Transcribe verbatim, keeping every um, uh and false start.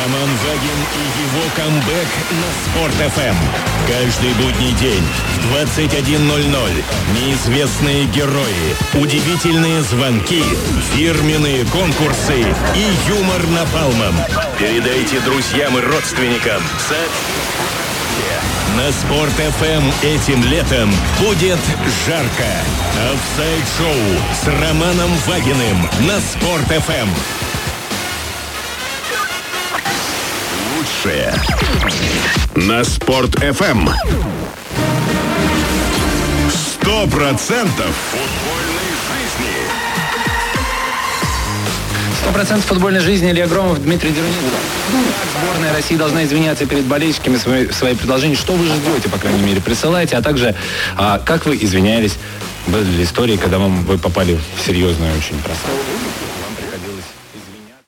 Роман Вагин и его камбэк на Спорт эф эм. Каждый будний день в двадцать один ноль ноль. Неизвестные герои, удивительные звонки, фирменные конкурсы и юмор напалмом. Передайте друзьям и родственникам. На Спорт эф эм этим летом будет жарко. Офсайд-шоу с Романом Вагиным на Спорт эф эм. Лучшее на Спорт эф эм. Сто процентов футбольной жизни. Сто процентов футбольной жизни. Илья Громов, Дмитрий Дерунин. Сборная России должна извиняться перед болельщиками в свои, свои предложения. Что вы ждете, по крайней мере, присылайте. А также, а, как вы извинялись. Были ли истории, когда вам, вы попали в серьезную очень просадку?